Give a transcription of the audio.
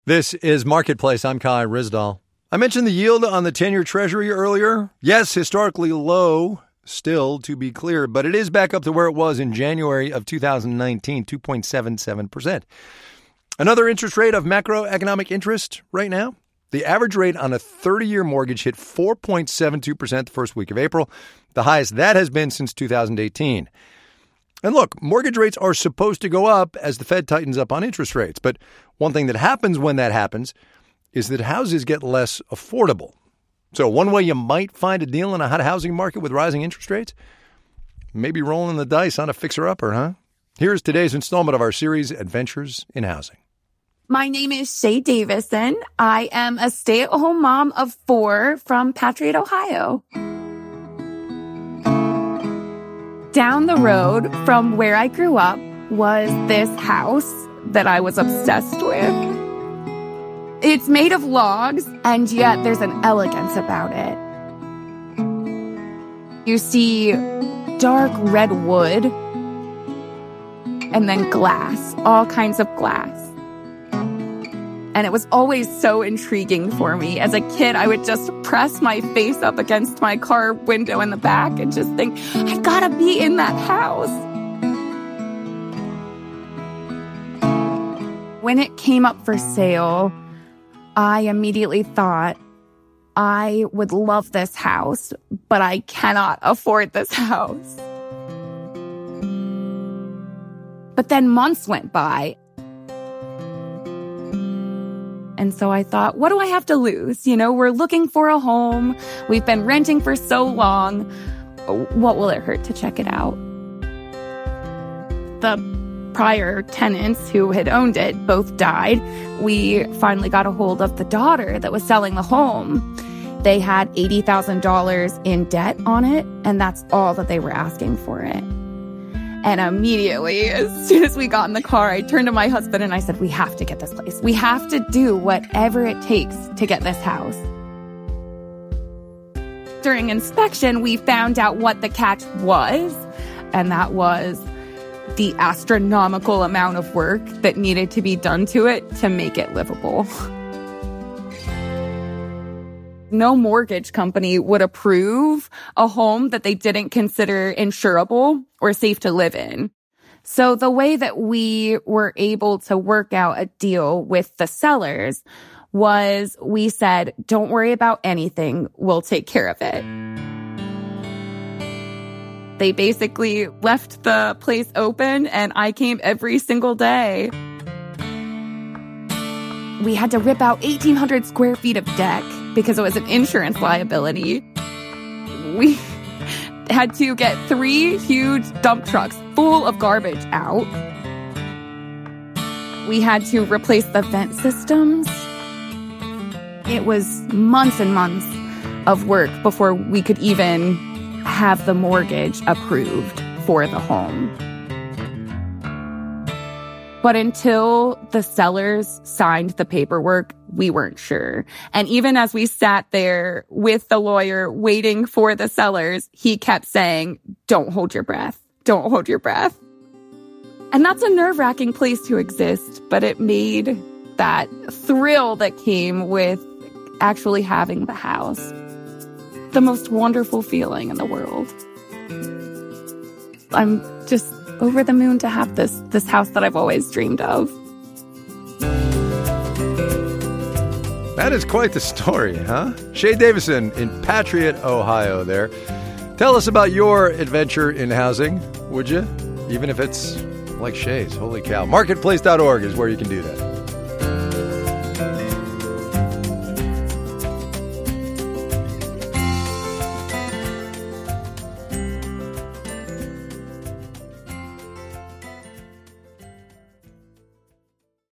This is Marketplace. I'm Kai Ryssdal. I mentioned the yield on the 10-year Treasury earlier. Yes, historically low, still to be clear, but it is back up to where it was in January of 2019, 2.77%. Another interest rate of macroeconomic interest right now. The average rate on a 30-year mortgage hit 4.72% the first week of April, the highest that has been since 2018. And look, mortgage rates are supposed to go up as the Fed tightens up on interest rates. But one thing that happens when that happens is that houses get less affordable. So one way you might find a deal in a hot housing market with rising interest rates, maybe rolling the dice on a fixer-upper, huh? Here's today's installment of our series, Adventures in Housing. My name is Shay Davison. I am a stay-at-home mom of 4 from Patriot, Ohio. Down the road from where I grew up was this house that I was obsessed with. It's made of logs, and yet there's an elegance about it. You see dark red wood, and then glass, all kinds of glass. And it was always so intriguing for me. As a kid, I would just press my face up against my car window in the back and just think, I've got to be in that house. When it came up for sale, I immediately thought, I would love this house, but I cannot afford this house. But then months went by. And so I thought, what do I have to lose? You know, we're looking for a home. We've been renting for so long. What will it hurt to check it out? The prior tenants who had owned it both died. We finally got a hold of the daughter that was selling the home. They had $80,000 in debt on it, and that's all that they were asking for it. And immediately, as soon as we got in the car, I turned to my husband and I said, we have to get this place. We have to do whatever it takes to get this house. During inspection, we found out what the catch was, and that was the astronomical amount of work that needed to be done to it to make it livable. No mortgage company would approve a home that they didn't consider insurable or safe to live in. So the way that we were able to work out a deal with the sellers was we said, don't worry about anything. We'll take care of it. They basically left the place open and I came every single day. We had to rip out 1,800 square feet of deck because it was an insurance liability. We had to get 3 huge dump trucks full of garbage out. We had to replace the vent systems. It was months and months of work before we could even have the mortgage approved for the home. But until the sellers signed the paperwork, we weren't sure. And even as we sat there with the lawyer waiting for the sellers, he kept saying, don't hold your breath. Don't hold your breath. And that's a nerve-wracking place to exist, but it made that thrill that came with actually having the house the most wonderful feeling in the world. I'm just over the moon to have this house that I've always dreamed of. That is quite the story, huh? Shay Davison in Patriot, Ohio there. Tell us about your adventure in housing, would you? Even if it's like Shay's. Holy cow. Marketplace.org is where you can do that.